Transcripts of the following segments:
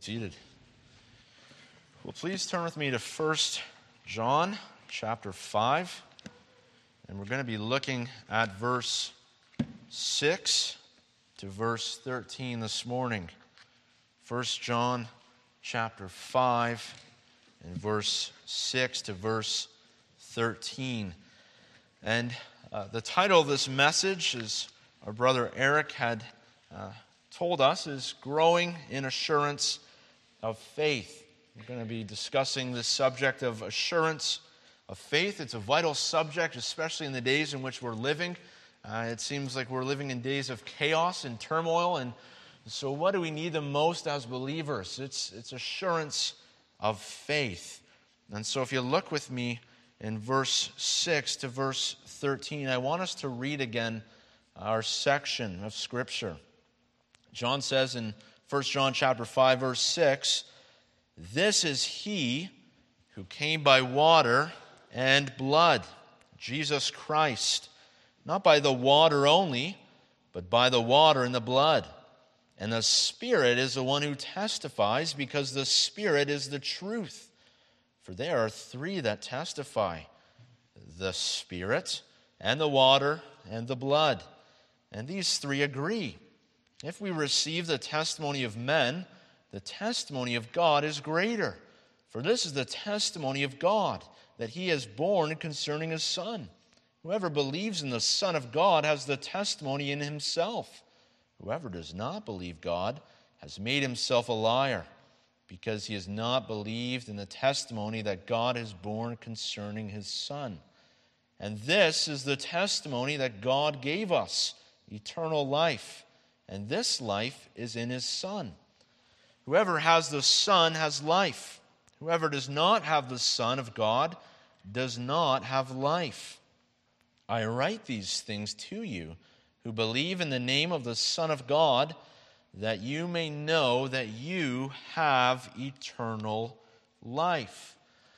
Seated. Well, please turn with me to 1 John chapter 5, and we're going to be looking at verse 6 to verse 13 this morning. 1 John chapter 5 and verse 6 to verse 13. And the title of this message, as our brother Eric had told us, is Growing in Assurance of Faith. We're going to be discussing this subject of assurance of faith. It's a vital subject, especially in the days in which we're living. It seems like we're living in days of chaos and turmoil, and so what do we need the most as believers? It's assurance of faith. And so if you look with me in verse 6 to verse 13, I want us to read again our section of Scripture. John says in 1 John chapter 5, verse 6, "This is he who came by water and blood, Jesus Christ, not by the water only, but by the water and the blood. And the Spirit is the one who testifies, because the Spirit is the truth. For there are three that testify, the Spirit and the water and the blood. And these three agree. If we receive the testimony of men, the testimony of God is greater. For this is the testimony of God, that he has borne concerning his Son. Whoever believes in the Son of God has the testimony in himself. Whoever does not believe God has made himself a liar, because he has not believed in the testimony that God has borne concerning his Son. And this is the testimony that God gave us, eternal life. And this life is in his Son. Whoever has the Son has life. Whoever does not have the Son of God does not have life. I write these things to you who believe in the name of the Son of God, that you may know that you have eternal life."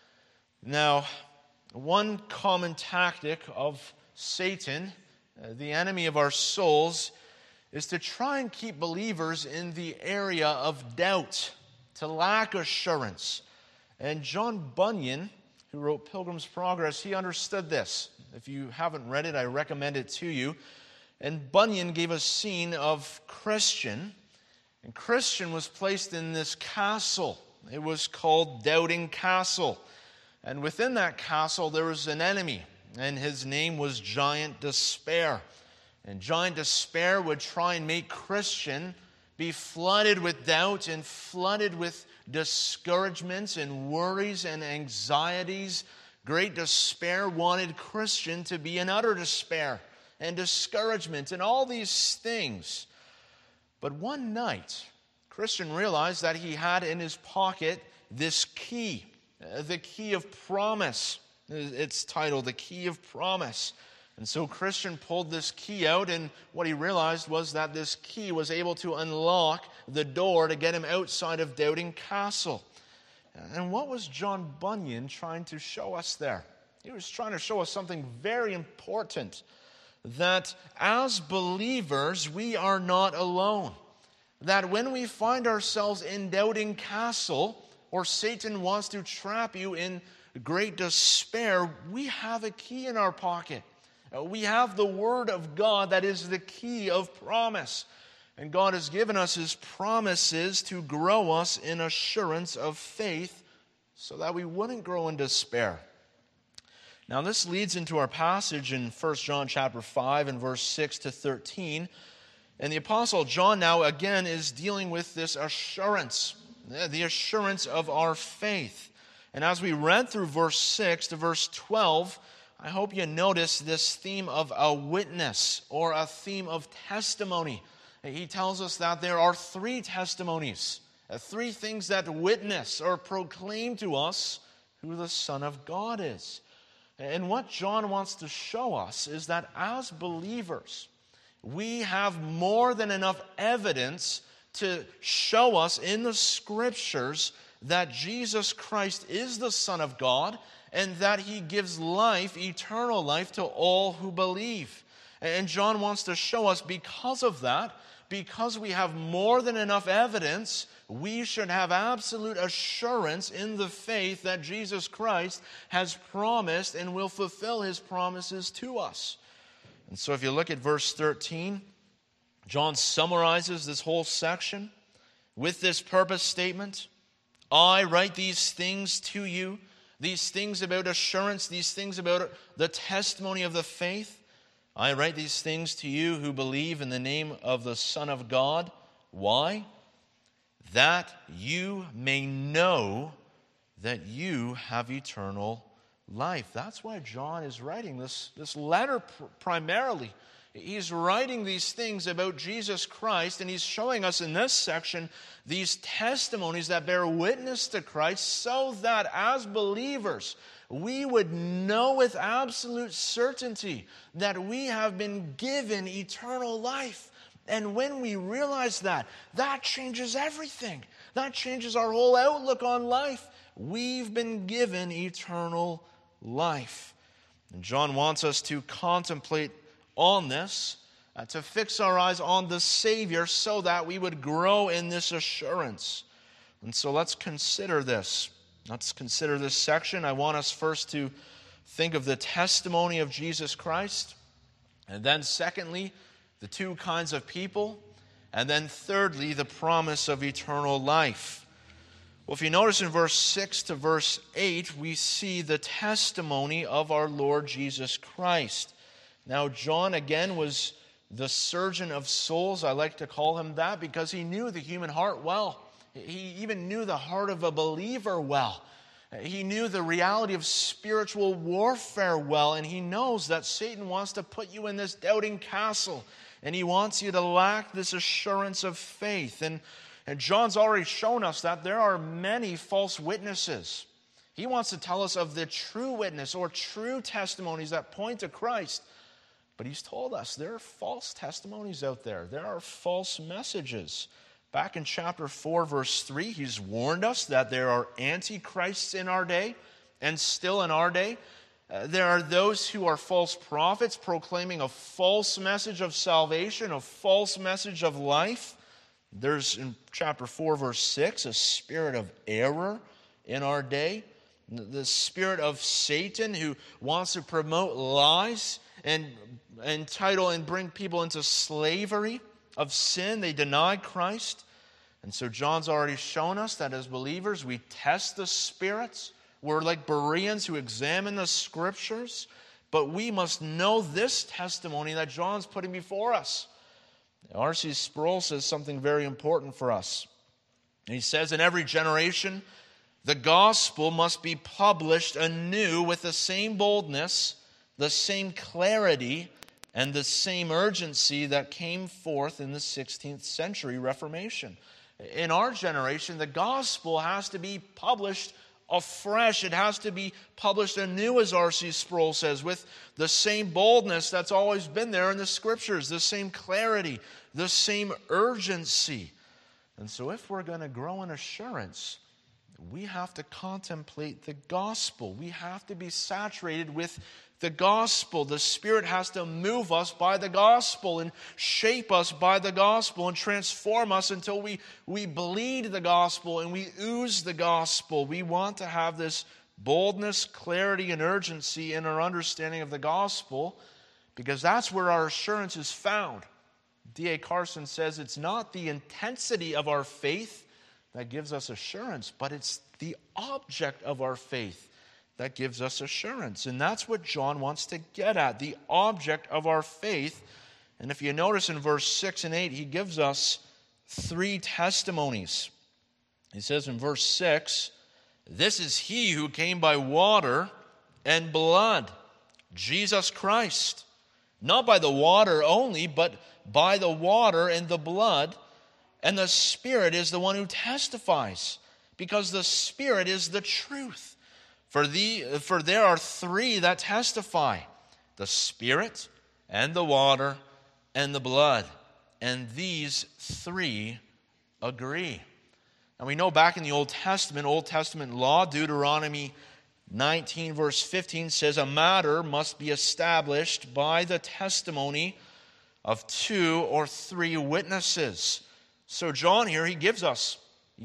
Now, one common tactic of Satan, the enemy of our souls, is to try and keep believers in the area of doubt, to lack assurance. And John Bunyan, who wrote Pilgrim's Progress, he understood this. If you haven't read it, I recommend it to you. And Bunyan gave a scene of Christian, and Christian was placed in this castle. It was called Doubting Castle. And within that castle there was an enemy, and his name was Giant Despair. And Giant Despair would try and make Christian be flooded with doubt and flooded with discouragements and worries and anxieties. Great Despair wanted Christian to be in utter despair and discouragement and all these things. But one night, Christian realized that he had in his pocket this key, the key of promise. It's titled The Key of Promise. And so Christian pulled this key out, and what he realized was that this key was able to unlock the door to get him outside of Doubting Castle. And what was John Bunyan trying to show us there? He was trying to show us something very important, that as believers, we are not alone. That when we find ourselves in Doubting Castle, or Satan wants to trap you in great despair, we have a key in our pocket. We have the Word of God that is the key of promise. And God has given us His promises to grow us in assurance of faith so that we wouldn't grow in despair. Now this leads into our passage in 1 John chapter 5 and verse 6 to 13. And the Apostle John now again is dealing with this assurance, the assurance of our faith. And as we read through verse 6 to verse 12, I hope you notice this theme of a witness, or a theme of testimony. He tells us that there are three testimonies, three things that witness or proclaim to us who the Son of God is. And what John wants to show us is that as believers, we have more than enough evidence to show us in the Scriptures that Jesus Christ is the Son of God, and that He gives life, eternal life, to all who believe. And John wants to show us, because of that, because we have more than enough evidence, we should have absolute assurance in the faith that Jesus Christ has promised and will fulfill his promises to us. And so if you look at verse 13, John summarizes this whole section with this purpose statement. I write these things to you, these things about assurance, these things about the testimony of the faith. I write these things to you who believe in the name of the Son of God. Why? That you may know that you have eternal life. That's why John is writing this letter primarily. He's writing these things about Jesus Christ, and he's showing us in this section these testimonies that bear witness to Christ, so that as believers, we would know with absolute certainty that we have been given eternal life. And when we realize that, that changes everything. That changes our whole outlook on life. We've been given eternal life. And John wants us to contemplate on this, to fix our eyes on the Savior so that we would grow in this assurance. And so let's consider this. Let's consider this section. I want us first to think of the testimony of Jesus Christ, and then secondly, the two kinds of people, and then thirdly, the promise of eternal life. Well, if you notice in verse 6 to verse 8, we see the testimony of our Lord Jesus Christ. Now, John, again, was the surgeon of souls. I like to call him that because he knew the human heart well. He even knew the heart of a believer well. He knew the reality of spiritual warfare well, and he knows that Satan wants to put you in this doubting castle, and he wants you to lack this assurance of faith. And John's already shown us that there are many false witnesses. He wants to tell us of the true witness or true testimonies that point to Christ. But he's told us there are false testimonies out there. There are false messages. Back in chapter 4, verse 3, he's warned us that there are antichrists in our day, and still in our day. There are those who are false prophets proclaiming a false message of salvation, a false message of life. There's, in chapter 4, verse 6, a spirit of error in our day. The spirit of Satan who wants to promote lies and entitle and bring people into slavery of sin. They deny Christ. And so John's already shown us that as believers, we test the spirits. We're like Bereans who examine the scriptures. But we must know this testimony that John's putting before us. R.C. Sproul says something very important for us. He says, in every generation, the gospel must be published anew with the same boldness, the same clarity, and the same urgency that came forth in the 16th century Reformation. In our generation, the gospel has to be published afresh. It has to be published anew, as R.C. Sproul says, with the same boldness that's always been there in the Scriptures, the same clarity, the same urgency. And so if we're going to grow in assurance, we have to contemplate the gospel. We have to be saturated with the gospel. The Spirit has to move us by the gospel and shape us by the gospel and transform us until we bleed the gospel and we ooze the gospel. We want to have this boldness, clarity, and urgency in our understanding of the gospel because that's where our assurance is found. D.A. Carson says it's not the intensity of our faith that gives us assurance, but it's the object of our faith that gives us assurance. And that's what John wants to get at, the object of our faith. And if you notice in verse 6 and 8, he gives us three testimonies. He says in verse 6, this is he who came by water and blood, Jesus Christ. Not by the water only, but by the water and the blood. And the Spirit is the one who testifies, because the Spirit is the truth. For there are three that testify, the Spirit and the water and the blood. And these three agree. And we know back in the Old Testament law, Deuteronomy 19 verse 15 says, a matter must be established by the testimony of 2 or 3 witnesses. So John here, he gives us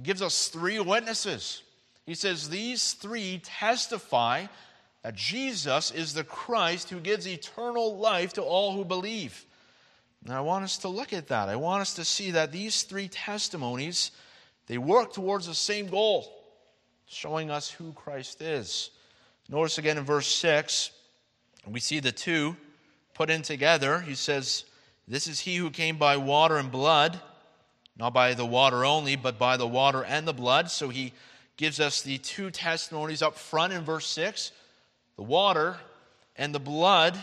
3 witnesses. He says these 3 testify that Jesus is the Christ who gives eternal life to all who believe. And I want us to look at that. I want us to see that these 3 testimonies, they work towards the same goal, showing us who Christ is. Notice again in verse 6, we see the 2 put in together. He says, "This is he who came by water and blood," not by the water only, but by the water and the blood. So he gives us the 2 testimonies up front in verse 6, the water and the blood.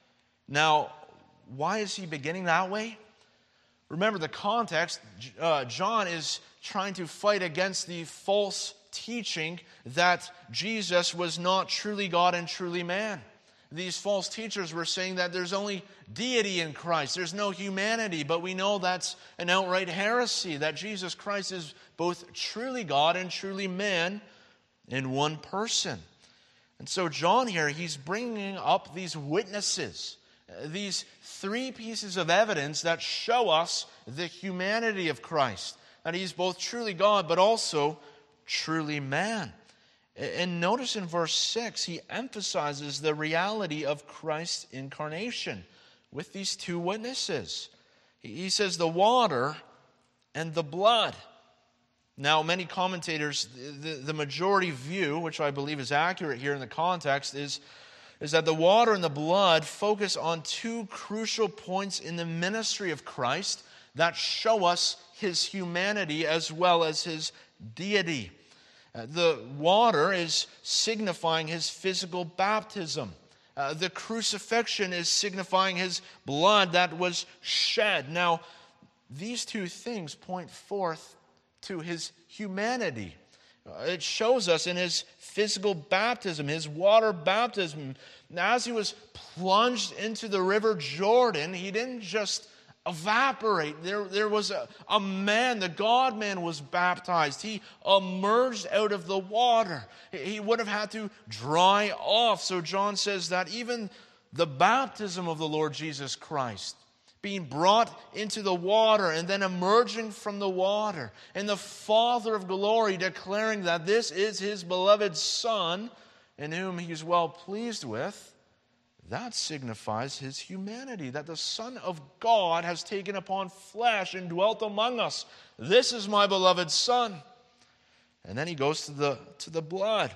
Now, why is he beginning that way? Remember the context. John is trying to fight against the false teaching that Jesus was not truly God and truly man. These false teachers were saying that there's only deity in Christ. There's no humanity. But we know that's an outright heresy, that Jesus Christ is both truly God and truly man in one person. And so John here, he's bringing up these witnesses, these 3 pieces of evidence that show us the humanity of Christ, that he's both truly God but also truly man. And notice in verse 6, he emphasizes the reality of Christ's incarnation with these 2 witnesses. He says the water and the blood. Now, many commentators, the majority view, which I believe is accurate here in the context, is that the water and the blood focus on 2 crucial points in the ministry of Christ that show us his humanity as well as his deity. The water is signifying his physical baptism. The crucifixion is signifying his blood that was shed. Now, these 2 things point forth to his humanity. It shows us in his physical baptism, his water baptism. As he was plunged into the river Jordan, he didn't just evaporate. There was a man, the God-man was baptized. He emerged out of the water. He would have had to dry off. So John says that even the baptism of the Lord Jesus Christ, being brought into the water and then emerging from the water, and the Father of glory declaring that this is his beloved Son, in whom he is well pleased with, that signifies his humanity, that the Son of God has taken upon flesh and dwelt among us. This is my beloved Son. And then he goes to the blood.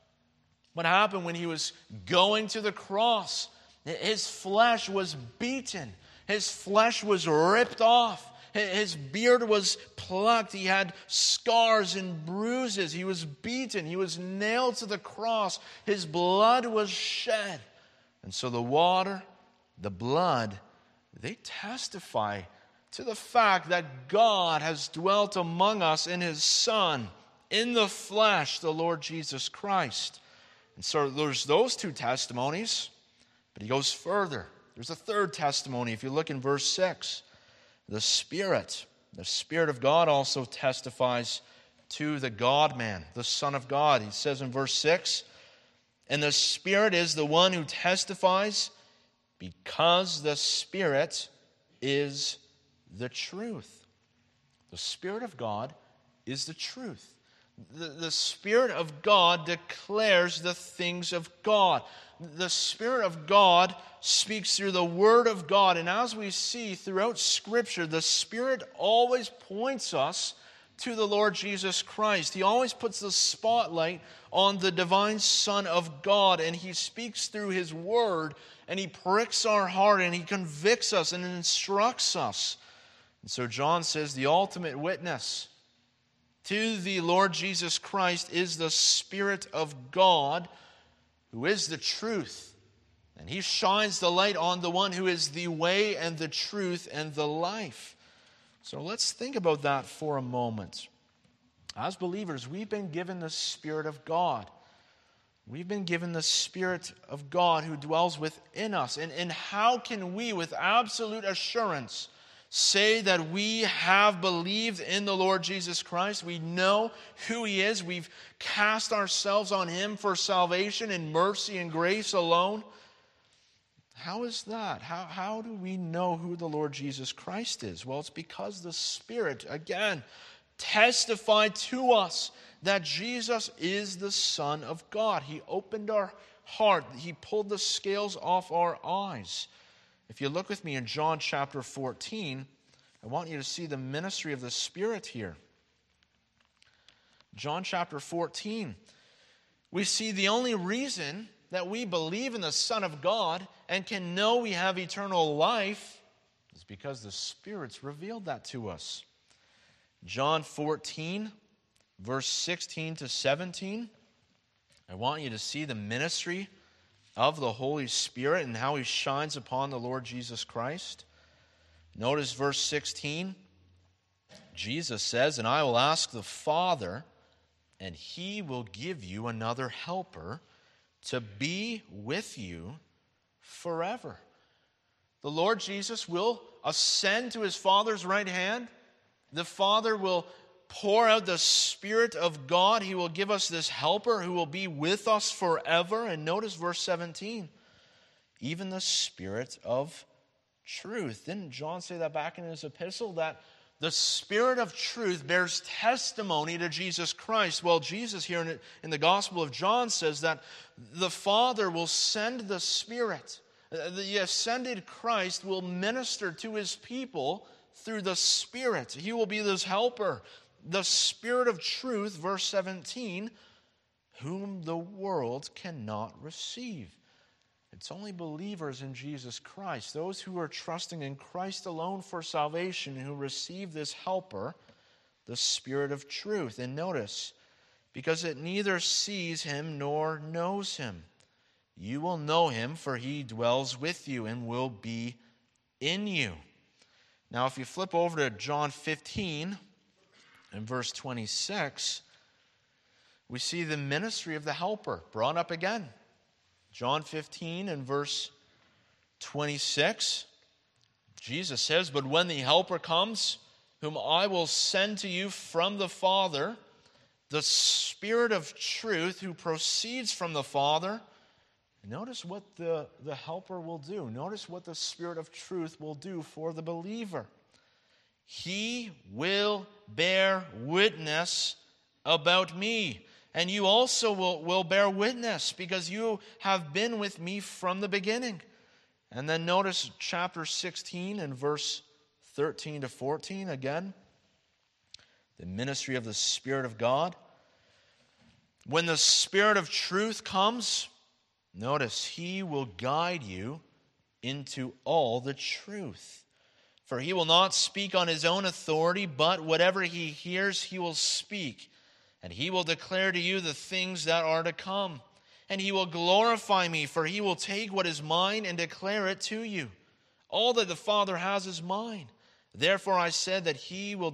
What happened when he was going to the cross? His flesh was beaten. His flesh was ripped off. His beard was plucked. He had scars and bruises. He was beaten. He was nailed to the cross. His blood was shed. And so the water, the blood, they testify to the fact that God has dwelt among us in his Son, in the flesh, the Lord Jesus Christ. And so there's those 2 testimonies, but he goes further. There's a 3rd testimony. If you look in verse 6, the Spirit of God also testifies to the God-man, the Son of God. He says in verse 6, "And the Spirit is the one who testifies, because the Spirit is the truth." The Spirit of God is the truth. The Spirit of God declares the things of God. The Spirit of God speaks through the Word of God. And as we see throughout Scripture, the Spirit always points us to the Lord Jesus Christ. He always puts the spotlight on the divine Son of God, and he speaks through his Word, and he pricks our heart, and he convicts us and instructs us. And so John says the ultimate witness to the Lord Jesus Christ is the Spirit of God, who is the truth. And he shines the light on the one who is the way and the truth and the life. So let's think about that for a moment. As believers, we've been given the Spirit of God. We've been given the Spirit of God who dwells within us. And how can we, with absolute assurance, say that we have believed in the Lord Jesus Christ? We know who he is. We've cast ourselves on him for salvation and mercy and grace alone. How is that? How do we know who the Lord Jesus Christ is? Well, it's because the Spirit, again, testified to us that Jesus is the Son of God. He opened our heart. He pulled the scales off our eyes. If you look with me in John chapter 14, I want you to see the ministry of the Spirit here. John chapter 14, we see the only reason that we believe in the Son of God and can know we have eternal life is because the Spirit's revealed that to us. John 14, verse 16 to 17. I want you to see the ministry of the Holy Spirit and how He shines upon the Lord Jesus Christ. Notice verse 16. Jesus says, "And I will ask the Father, and He will give you another helper to be with you forever." The Lord Jesus will ascend to His Father's right hand. The Father will pour out the Spirit of God. He will give us this helper who will be with us forever. And notice verse 17. Even the Spirit of truth. Didn't John say that back in his epistle? That the Spirit of truth bears testimony to Jesus Christ. Well, Jesus here in the Gospel of John says that the Father will send the Spirit. The ascended Christ will minister to His people through the Spirit. He will be this helper. The Spirit of truth, verse 17, whom the world cannot receive. It's only believers in Jesus Christ, those who are trusting in Christ alone for salvation, who receive this helper, the Spirit of truth. And notice, because it neither sees Him nor knows Him. You will know Him, for He dwells with you and will be in you. Now, if you flip over to John 15 and verse 26, we see the ministry of the helper brought up again. John 15 and verse 26, Jesus says, "But when the Helper comes, whom I will send to you from the Father, the Spirit of truth who proceeds from the Father," notice what the helper will do. Notice what the Spirit of truth will do for the believer. "He will bear witness about me. And you also will bear witness, because you have been with me from the beginning." And then notice chapter 16 and verse 13 to 14 again. The ministry of the Spirit of God. "When the Spirit of truth comes," notice, "He will guide you into all the truth. For He will not speak on His own authority, but whatever He hears, He will speak. And He will declare to you the things that are to come. And He will glorify me, for He will take what is mine and declare it to you. All that the Father has is mine. Therefore I said that He will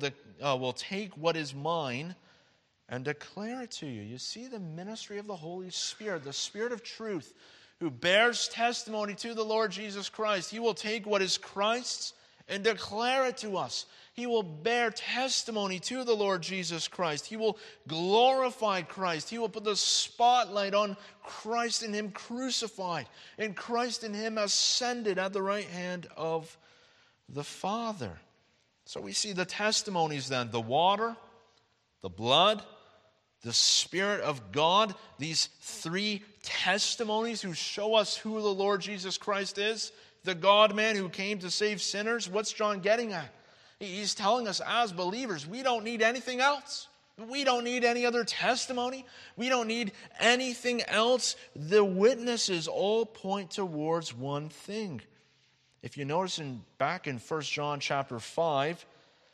take what is mine and declare it to you." You see the ministry of the Holy Spirit, the Spirit of truth, who bears testimony to the Lord Jesus Christ. He will take what is Christ's and declare it to us. He will bear testimony to the Lord Jesus Christ. He will glorify Christ. He will put the spotlight on Christ and Him crucified, and Christ and Him ascended at the right hand of the Father. So we see the testimonies then, the water, the blood, the Spirit of God, these three testimonies who show us who the Lord Jesus Christ is, the God-man who came to save sinners. What's John getting at? He's telling us as believers, we don't need anything else. We don't need any other testimony. We don't need anything else. The witnesses all point towards one thing. If you notice back in 1 John chapter 5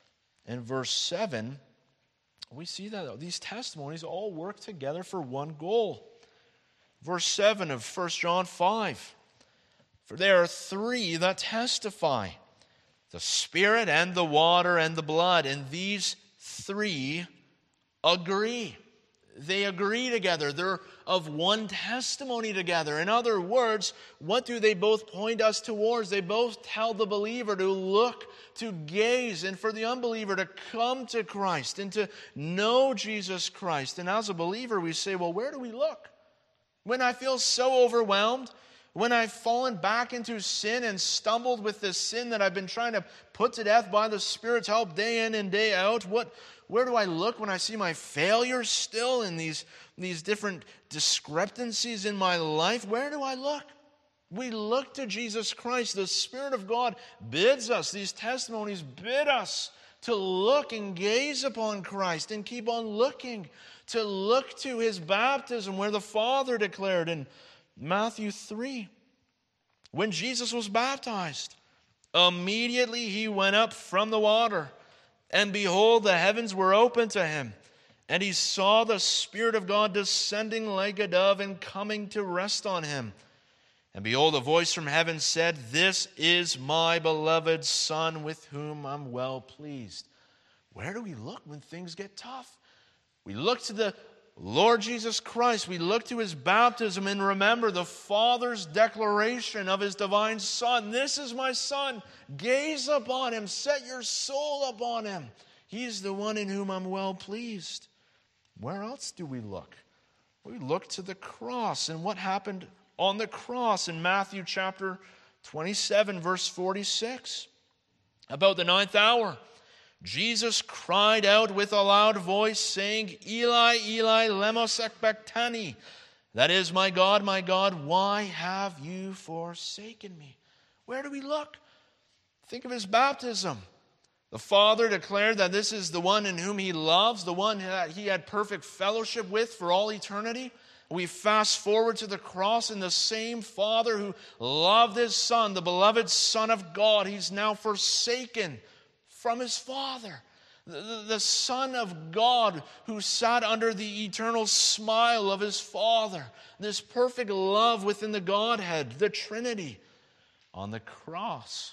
and verse 7, we see that these testimonies all work together for one goal. Verse 7 of 1 John 5. "For there are three that testify, the Spirit and the water and the blood, and these three agree." They agree together. They're of one testimony together. In other words, what do they both point us towards? They both tell the believer to look, to gaze, and for the unbeliever to come to Christ and to know Jesus Christ. And as a believer, we say, well, where do we look? When I feel so overwhelmed, When I've fallen back into sin and stumbled with this sin that I've been trying to put to death by the Spirit's help day in and day out, where do I look when I see my failures still in these different discrepancies in my life? Where do I look? We look to Jesus Christ. The Spirit of God bids us, these testimonies bid us to look and gaze upon Christ and keep on looking, to look to his baptism where the Father declared in Matthew 3, when Jesus was baptized, immediately he went up from the water, and behold, the heavens were opened to him, and he saw the Spirit of God descending like a dove and coming to rest on him. And behold, a voice from heaven said, "This is my beloved Son, with whom I'm well pleased." Where do we look when things get tough? We look to the Lord Jesus Christ. We look to his baptism and remember the Father's declaration of his divine Son. This is my Son. Gaze upon him. Set your soul upon him. He's the one in whom I'm well pleased. Where else do we look? We look to the cross and what happened on the cross in Matthew chapter 27, verse 46. About the 9th hour, Jesus cried out with a loud voice, saying, "Eli, Eli, lema sabachthani?" That is, my God, why have you forsaken me? Where do we look? Think of his baptism. The Father declared that this is the one in whom he loves, the one that he had perfect fellowship with for all eternity. We fast forward to the cross, and the same Father who loved his Son, the beloved Son of God, he's now forsaken from his Father. The Son of God who sat under the eternal smile of his Father. This perfect love within the Godhead, the Trinity. On the cross,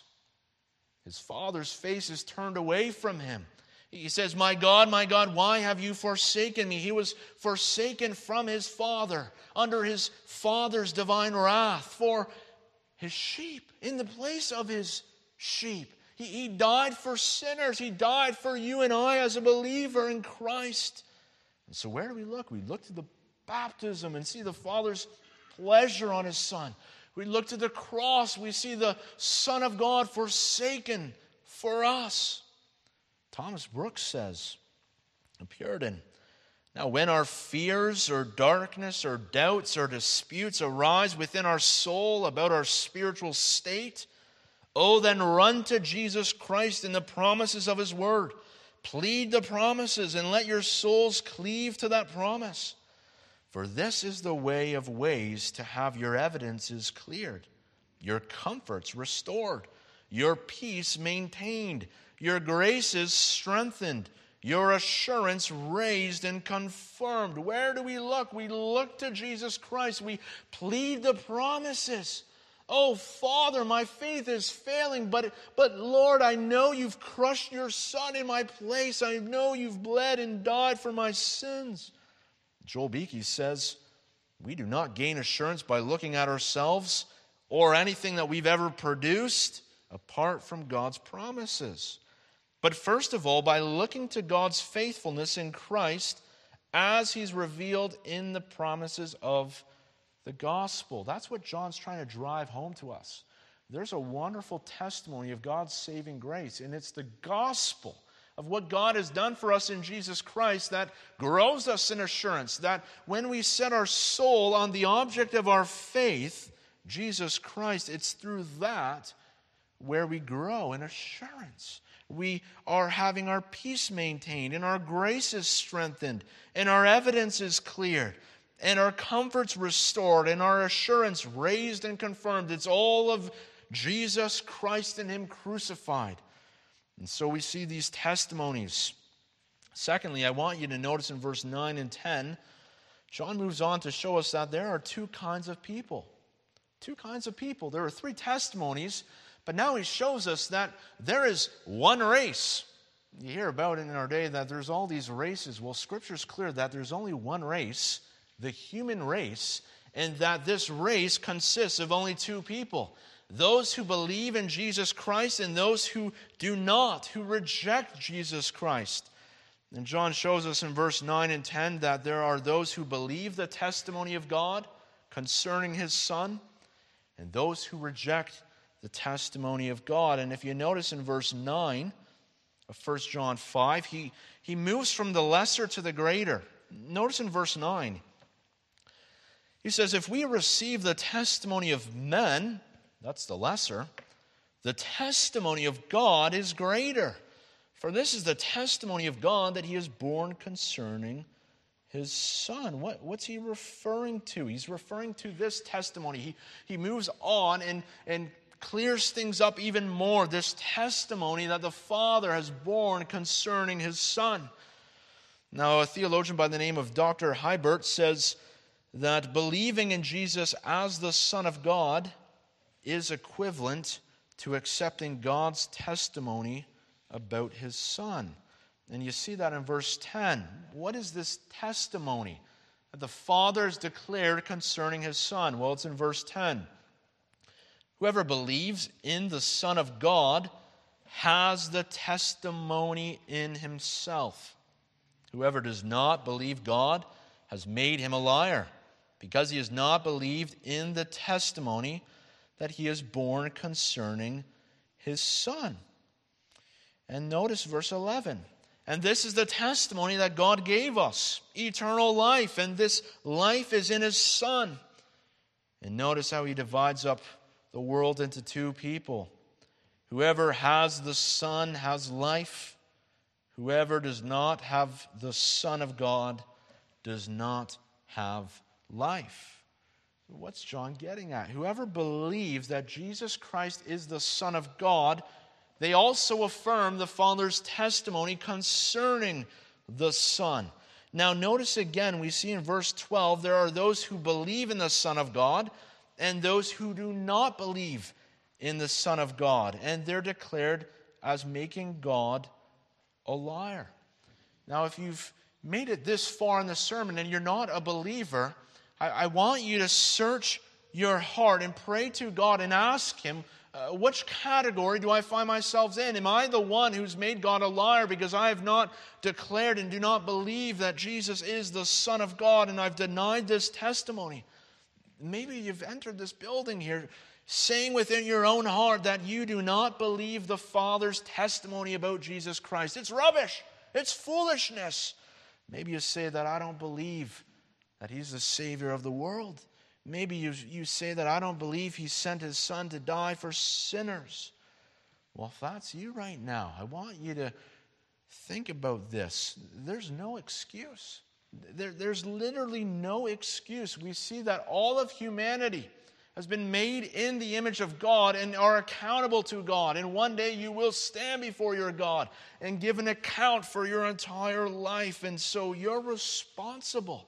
his Father's face is turned away from him. He says, my God, why have you forsaken me?" He was forsaken from his Father, under his Father's divine wrath, for his sheep, in the place of his sheep. He died for sinners. He died for you and I as a believer in Christ. And so where do we look? We look to the baptism and see the Father's pleasure on his Son. We look to the cross. We see the Son of God forsaken for us. Thomas Brooks says, a Puritan, "Now when our fears or darkness or doubts or disputes arise within our soul about our spiritual state, then run to Jesus Christ and the promises of his word. Plead the promises and let your souls cleave to that promise. For this is the way of ways to have your evidences cleared, your comforts restored, your peace maintained, your graces strengthened, your assurance raised and confirmed." Where do we look? We look to Jesus Christ. We plead the promises. "Oh, Father, my faith is failing, but Lord, I know you've crushed your Son in my place. I know you've bled and died for my sins." Joel Beeke says, "We do not gain assurance by looking at ourselves or anything that we've ever produced apart from God's promises. But first of all, by looking to God's faithfulness in Christ as he's revealed in the promises of the gospel." That's what John's trying to drive home to us. There's a wonderful testimony of God's saving grace, and it's the gospel of what God has done for us in Jesus Christ that grows us in assurance, that when we set our soul on the object of our faith, Jesus Christ, it's through that where we grow in assurance. We are having our peace maintained, and our grace is strengthened, and our evidence is cleared, and our comforts restored, and our assurance raised and confirmed. It's all of Jesus Christ and him crucified. And so we see these testimonies. Secondly, I want you to notice in verse 9 and 10, John moves on to show us that there are two kinds of people. Two kinds of people. There are three testimonies, but now he shows us that there is one race. You hear about it in our day that there's all these races. Well, Scripture's clear that there's only one race, the human race, and that this race consists of only two people. Those who believe in Jesus Christ and those who do not, who reject Jesus Christ. And John shows us in verse 9 and 10 that there are those who believe the testimony of God concerning his Son, and those who reject the testimony of God. And if you notice in verse 9 of 1 John 5, he moves from the lesser to the greater. Notice in verse 9, he says, if we receive the testimony of men, that's the lesser, the testimony of God is greater. For this is the testimony of God that he is born concerning his Son. What's he referring to? He's referring to this testimony. He moves on and clears things up even more. This testimony that the Father has borne concerning his Son. Now, a theologian by the name of Dr. Hiebert says that believing in Jesus as the Son of God is equivalent to accepting God's testimony about his Son. And you see that in verse 10. What is this testimony that the Father has declared concerning his Son? Well, it's in verse 10. Whoever believes in the Son of God has the testimony in himself. Whoever does not believe God has made him a liar, because he has not believed in the testimony that he has borne concerning his Son. And notice verse 11. And this is the testimony that God gave us, eternal life, and this life is in his Son. And notice how he divides up the world into two people. Whoever has the Son has life. Whoever does not have the Son of God does not have life. What's John getting at? Whoever believes that Jesus Christ is the Son of God, they also affirm the Father's testimony concerning the Son. Now notice again, we see in verse 12, there are those who believe in the Son of God and those who do not believe in the Son of God. And they're declared as making God a liar. Now if you've made it this far in the sermon and you're not a believer, I want you to search your heart and pray to God and ask him, which category do I find myself in? Am I the one who's made God a liar because I have not declared and do not believe that Jesus is the Son of God, and I've denied this testimony? Maybe you've entered this building here saying within your own heart that you do not believe the Father's testimony about Jesus Christ. It's rubbish. It's foolishness. Maybe you say that I don't believe that he's the Savior of the world. Maybe you say that I don't believe he sent his Son to die for sinners. Well, if that's you right now, I want you to think about this. There's no excuse. There's literally no excuse. We see that all of humanity has been made in the image of God and are accountable to God. And one day you will stand before your God and give an account for your entire life. And so you're responsible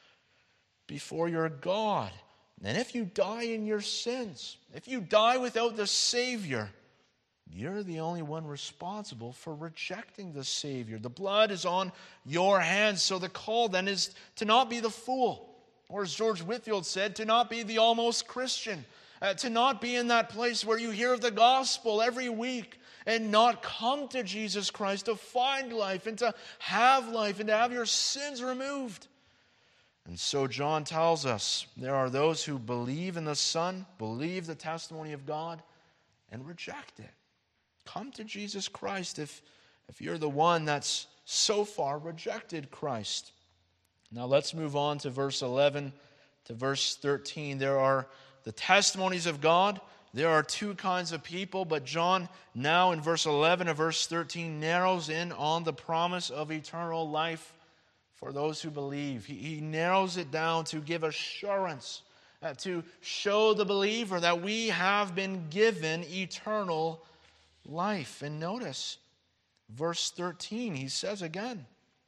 before your God. And if you die in your sins, if you die without the Savior, you're the only one responsible for rejecting the Savior. The blood is on your hands. So the call then is to not be the fool. Or as George Whitefield said, to not be the almost Christian. To not be in that place where you hear of the gospel every week and not come to Jesus Christ to find life and to have your sins removed. And so John tells us there are those who believe in the Son, believe the testimony of God, and reject it. Come to Jesus Christ if you're the one that's so far rejected Christ. Now let's move on to verse 11 to verse 13. There are the testimonies of God. There are two kinds of people, but John now in verse 11 and verse 13 narrows in on the promise of eternal life for those who believe. He narrows it down to give assurance, to show the believer that we have been given eternal life. And notice, verse 13, he says again,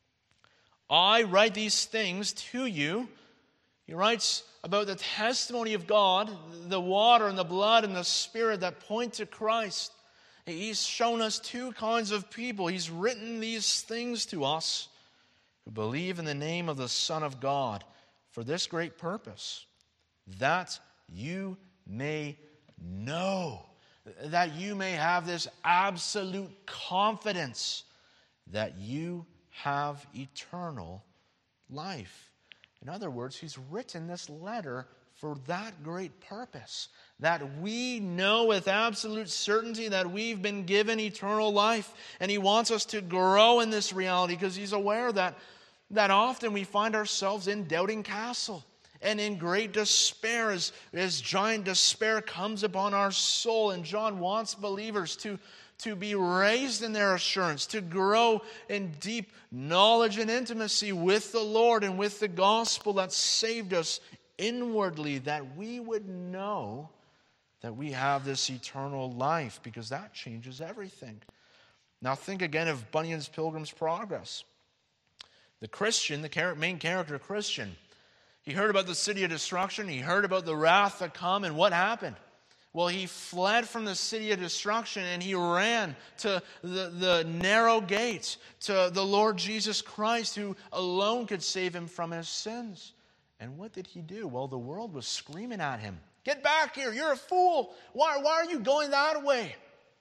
I write these things to you. He writes about the testimony of God, the water and the blood and the Spirit that point to Christ. He's shown us two kinds of people. He's written these things to us who believe in the name of the Son of God for this great purpose, that you may know, that you may have this absolute confidence that you have eternal life. In other words, he's written this letter for that great purpose, that we know with absolute certainty that we've been given eternal life. And he wants us to grow in this reality because he's aware that often we find ourselves in Doubting Castle and in great despair as giant despair comes upon our soul. And John wants believers to be raised in their assurance, to grow in deep knowledge and intimacy with the Lord and with the gospel that saved us inwardly, that we would know that we have this eternal life, because that changes everything. Now think again of Bunyan's Pilgrim's Progress. The Christian, the main character Christian, he heard about the city of destruction, he heard about the wrath that come, and what happened? Well, he fled from the city of destruction and he ran to the narrow gates, to the Lord Jesus Christ, who alone could save him from his sins. And what did he do? Well, the world was screaming at him, "Get back here, you're a fool. Why are you going that way?"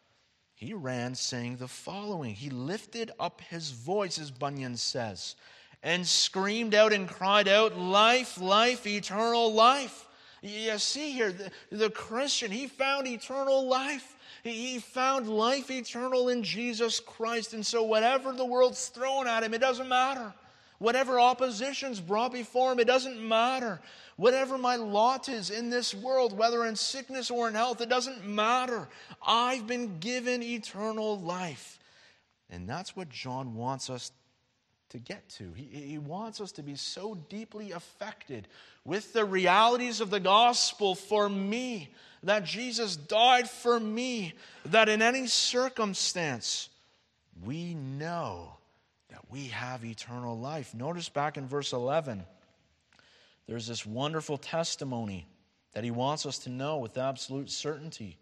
He ran saying the following. He lifted up his voice, as Bunyan says, and screamed out and cried out, "Life, life, eternal life." You see here, the Christian, he found eternal life. He found life eternal in Jesus Christ. And so whatever the world's thrown at him, it doesn't matter. Whatever opposition's brought before him, it doesn't matter. Whatever my lot is in this world, whether in sickness or in health, it doesn't matter. I've been given eternal life. And that's what John wants us to get to. He wants us to be so deeply affected with the realities of the gospel for me, that Jesus died for me, that in any circumstance, we know that we have eternal life. Notice back in verse 11, there's this wonderful testimony that he wants us to know with absolute certainty.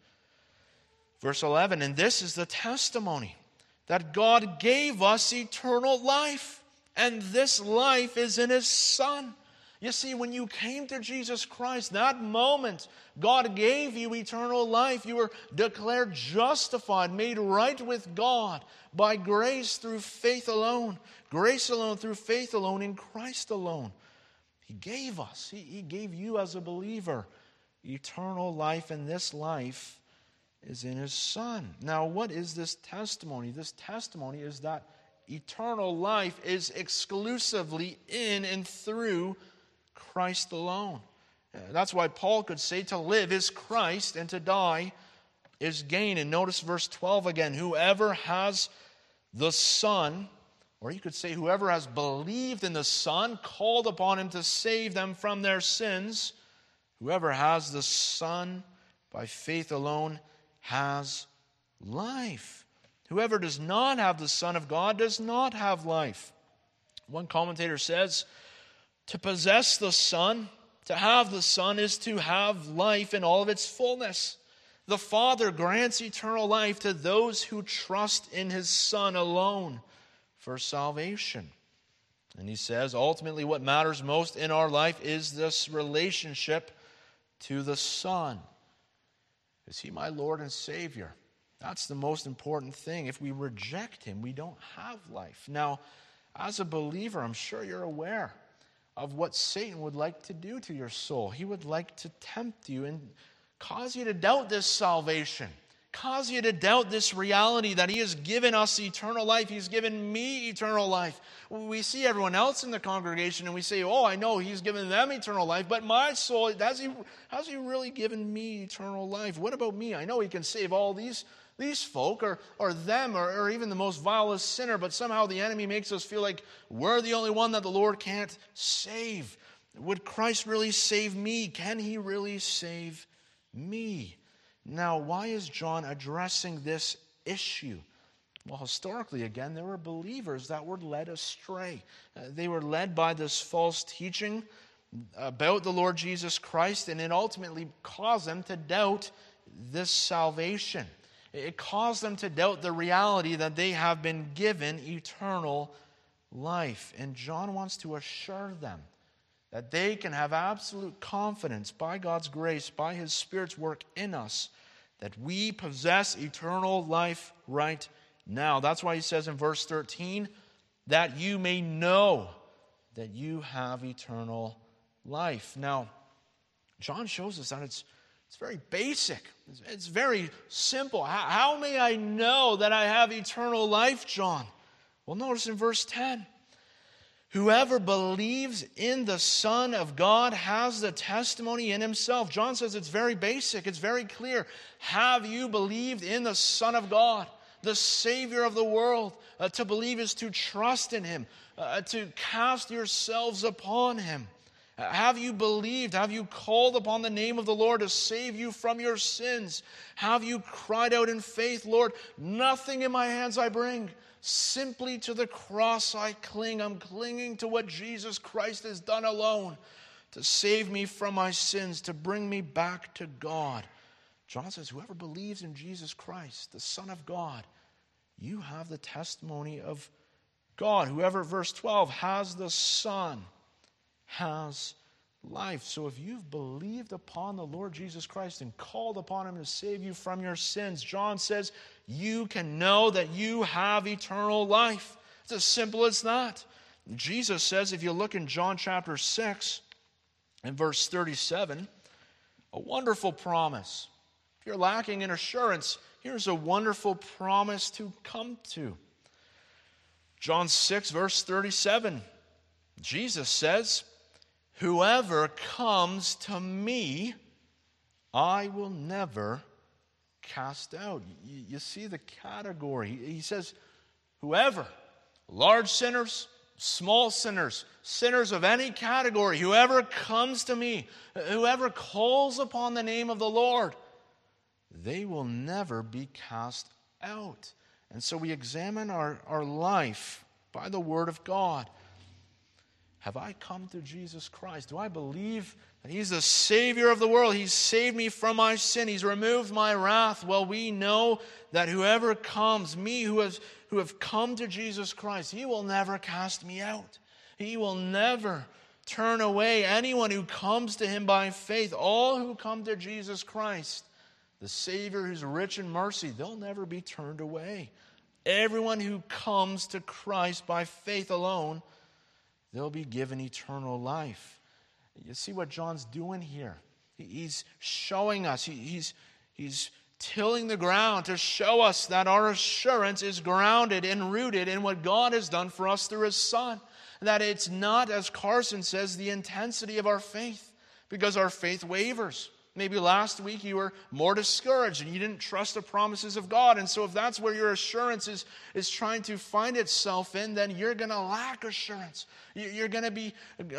Verse 11, and this is the testimony, that God gave us eternal life, and this life is in his Son. You see, when you came to Jesus Christ, that moment, God gave you eternal life. You were declared justified, made right with God by grace through faith alone. Grace alone, through faith alone, in Christ alone. He gave us, he gave you as a believer, eternal life, and this life is in his Son. Now, what is this testimony? This testimony is that eternal life is exclusively in and through Christ alone. That's why Paul could say to live is Christ and to die is gain. And notice verse 12 again. Whoever has the Son, or you could say whoever has believed in the Son, called upon him to save them from their sins, whoever has the Son by faith alone has life. Whoever does not have the Son of God does not have life. One commentator says, to possess the Son, to have the Son, is to have life in all of its fullness. The Father grants eternal life to those who trust in his Son alone for salvation. And he says, ultimately what matters most in our life is this relationship to the Son. Is he my Lord and Savior? That's the most important thing. If we reject him, we don't have life. Now, as a believer, I'm sure you're aware of what Satan would like to do to your soul. He would like to tempt you and cause you to doubt this salvation, cause you to doubt this reality that he has given us eternal life. He's given me eternal life. We see everyone else in the congregation and we say, oh, I know he's given them eternal life, but my soul, has he really given me eternal life? What about me? I know he can save all these folk or them or even the most vilest sinner, but somehow the enemy makes us feel like we're the only one that the Lord can't save. Would Christ really save me? Can he really save me? Now, why is John addressing this issue? Well, historically, again, there were believers that were led astray. They were led by this false teaching about the Lord Jesus Christ, and it ultimately caused them to doubt this salvation. It caused them to doubt the reality that they have been given eternal life. And John wants to assure them that they can have absolute confidence by God's grace, by his Spirit's work in us, that we possess eternal life right now. That's why he says in verse 13, that you may know that you have eternal life. Now, John shows us that it's very basic. It's very simple. How may I know that I have eternal life, John? Well, notice in verse 10. Whoever believes in the Son of God has the testimony in himself. John says it's very basic. It's very clear. Have you believed in the Son of God, the Savior of the world? To believe is to trust in him, to cast yourselves upon him. Have you believed? Have you called upon the name of the Lord to save you from your sins? Have you cried out in faith, Lord, nothing in my hands I bring. Simply to the cross I cling. I'm clinging to what Jesus Christ has done alone to save me from my sins, to bring me back to God. John says, whoever believes in Jesus Christ, the Son of God, you have the testimony of God. Whoever, verse 12, has the Son has life. So if you've believed upon the Lord Jesus Christ and called upon him to save you from your sins, John says you can know that you have eternal life. It's as simple as that. Jesus says, if you look in John chapter 6 and verse 37, a wonderful promise. If you're lacking in assurance, here's a wonderful promise to come to. John 6 verse 37, Jesus says, whoever comes to me, I will never cast out. You see the category. He says, whoever, large sinners, small sinners, sinners of any category, whoever comes to me, whoever calls upon the name of the Lord, they will never be cast out. And so we examine our life by the Word of God. Have I come to Jesus Christ? Do I believe that he's the Savior of the world? He's saved me from my sin. He's removed my wrath. Well, we know that whoever comes, me who have come to Jesus Christ, he will never cast me out. He will never turn away anyone who comes to him by faith. All who come to Jesus Christ, the Savior who's rich in mercy, they'll never be turned away. Everyone who comes to Christ by faith alone, they'll be given eternal life. You see what John's doing here? He's showing us, he's tilling the ground to show us that our assurance is grounded and rooted in what God has done for us through his Son. That it's not, as Carson says, the intensity of our faith, because our faith wavers. Maybe last week you were more discouraged and you didn't trust the promises of God. And so if that's where your assurance is trying to find itself in, then you're going to lack assurance. You're going to be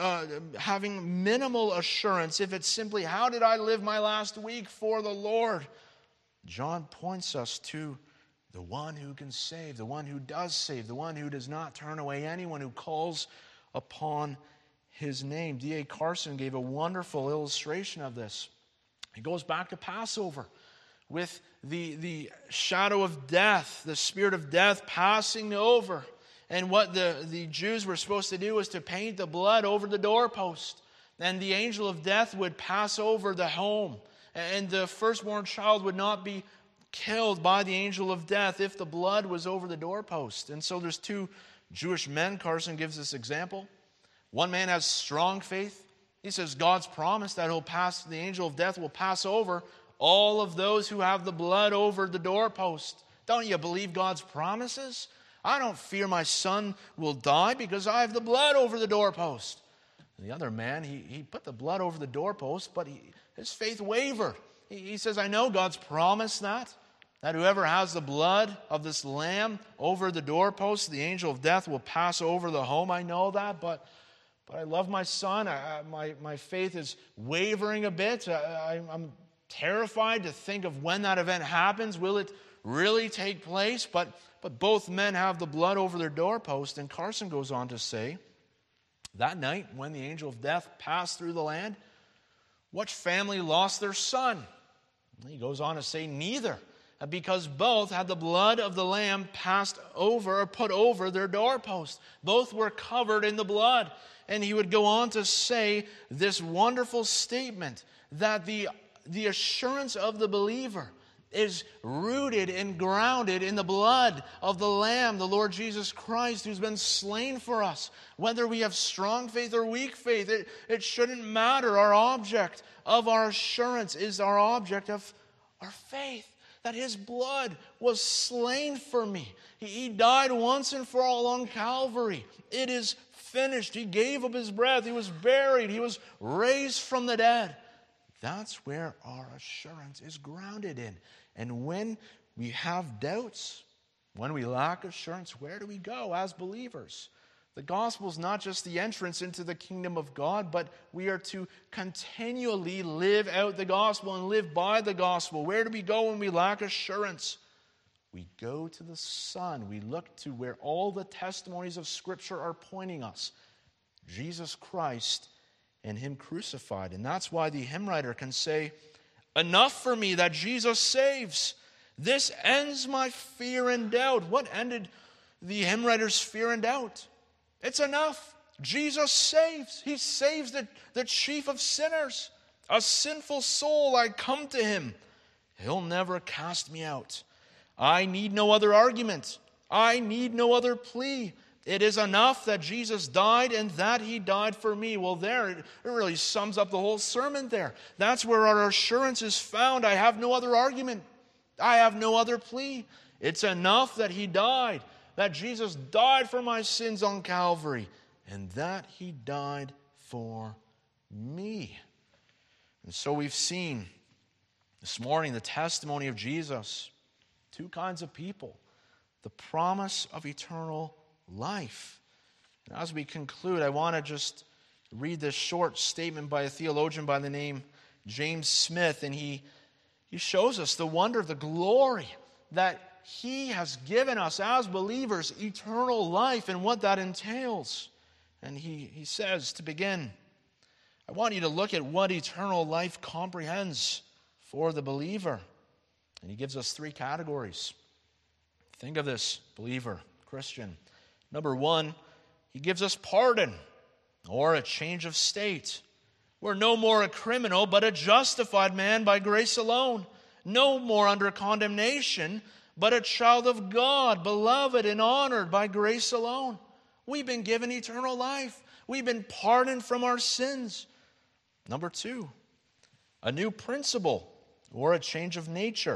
having minimal assurance if it's simply, how did I live my last week for the Lord? John points us to the one who can save, the one who does save, the one who does not turn away anyone who calls upon his name. D.A. Carson gave a wonderful illustration of this. He goes back to Passover with the shadow of death, the spirit of death passing over. And what the Jews were supposed to do was to paint the blood over the doorpost. And the angel of death would pass over the home. And the firstborn child would not be killed by the angel of death if the blood was over the doorpost. And so there's two Jewish men. Carson gives this example. One man has strong faith. He says God's promise that the angel of death will pass over all of those who have the blood over the doorpost. Don't you believe God's promises? I don't fear my son will die because I have the blood over the doorpost. And the other man, he put the blood over the doorpost, but his faith wavered. He says, I know God's promised that whoever has the blood of this lamb over the doorpost, the angel of death will pass over the home. I know that, but I love my son. My faith is wavering a bit. I'm terrified to think of when that event happens. Will it really take place? But both men have the blood over their doorpost. And Carson goes on to say, that night when the angel of death passed through the land, what family lost their son? He goes on to say, neither, because both had the blood of the lamb passed over or put over their doorpost. Both were covered in the blood. And he would go on to say this wonderful statement that the assurance of the believer is rooted and grounded in the blood of the Lamb, the Lord Jesus Christ, who's been slain for us. Whether we have strong faith or weak faith, it shouldn't matter. Our object of our assurance is our object of our faith, that his blood was slain for me. He died once and for all on Calvary. It is finished. He gave up his breath. He was buried. He was raised from the dead. That's where our assurance is grounded in. And when we have doubts, when we lack assurance, where do we go as believers? The gospel is not just the entrance into the kingdom of God, but we are to continually live out the gospel and live by the gospel. Where do we go when we lack assurance? We go to the Son. We look to where all the testimonies of Scripture are pointing us. Jesus Christ and him crucified. And that's why the hymn writer can say, enough for me that Jesus saves. This ends my fear and doubt. What ended the hymn writer's fear and doubt? It's enough. Jesus saves. He saves the chief of sinners. A sinful soul, I come to him. He'll never cast me out. I need no other argument. I need no other plea. It is enough that Jesus died and that he died for me. Well, there, it really sums up the whole sermon there. That's where our assurance is found. I have no other argument. I have no other plea. It's enough that he died, that Jesus died for my sins on Calvary, and that he died for me. And so we've seen this morning the testimony of Jesus. Two kinds of people. The promise of eternal life. And as we conclude, I want to just read this short statement by a theologian by the name James Smith. And he shows us the wonder, the glory that he has given us as believers, eternal life, and what that entails. And he says, to begin, I want you to look at what eternal life comprehends for the believer. And he gives us three categories. Think of this, believer, Christian. Number one, he gives us pardon or a change of state. We're no more a criminal, but a justified man by grace alone. No more under condemnation, but a child of God, beloved and honored by grace alone. We've been given eternal life. We've been pardoned from our sins. Number two, a new principle or a change of nature.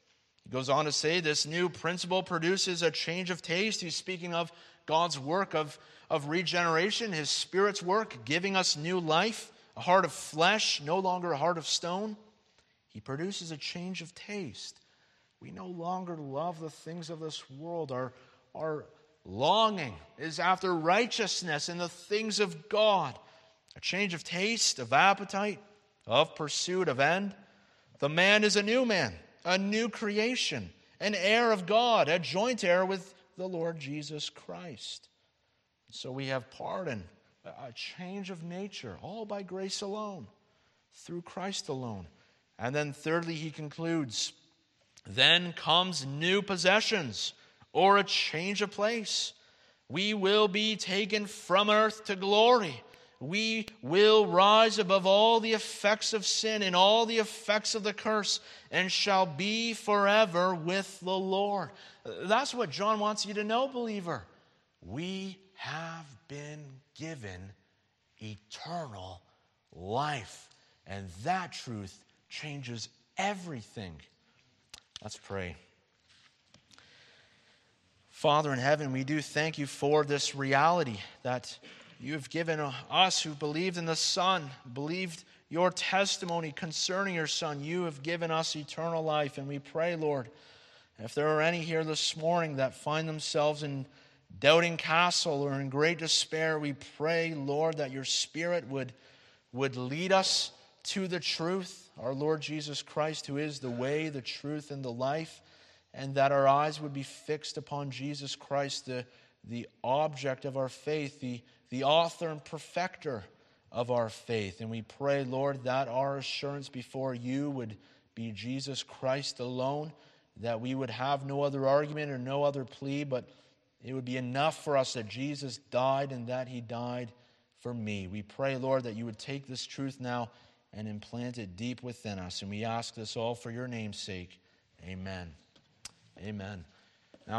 He goes on to say this new principle produces a change of taste. He's speaking of God's work of regeneration, his Spirit's work, giving us new life, a heart of flesh, no longer a heart of stone. He produces a change of taste. We no longer love the things of this world. Our longing is after righteousness and the things of God. A change of taste, of appetite, of pursuit, of end. The man is a new man, a new creation, an heir of God, a joint heir with the Lord Jesus Christ. So we have pardon, a change of nature, all by grace alone, through Christ alone. And then thirdly, he concludes, then comes new possessions or a change of place. We will be taken from earth to glory. We will rise above all the effects of sin and all the effects of the curse and shall be forever with the Lord. That's what John wants you to know, believer. We have been given eternal life. And that truth changes everything. Let's pray. Father in heaven, we do thank you for this reality that you have given us who believed in the Son, believed your testimony concerning your Son. You have given us eternal life. And we pray, Lord, if there are any here this morning that find themselves in doubting castle or in great despair, we pray, Lord, that your Spirit would lead us to the truth, our Lord Jesus Christ, who is the way, the truth, and the life, and that our eyes would be fixed upon Jesus Christ, the object of our faith, the author and perfecter of our faith. And we pray, Lord, that our assurance before you would be Jesus Christ alone, that we would have no other argument or no other plea, but it would be enough for us that Jesus died and that he died for me. We pray, Lord, that you would take this truth now and implant it deep within us. And we ask this all for your name's sake. Amen. Amen.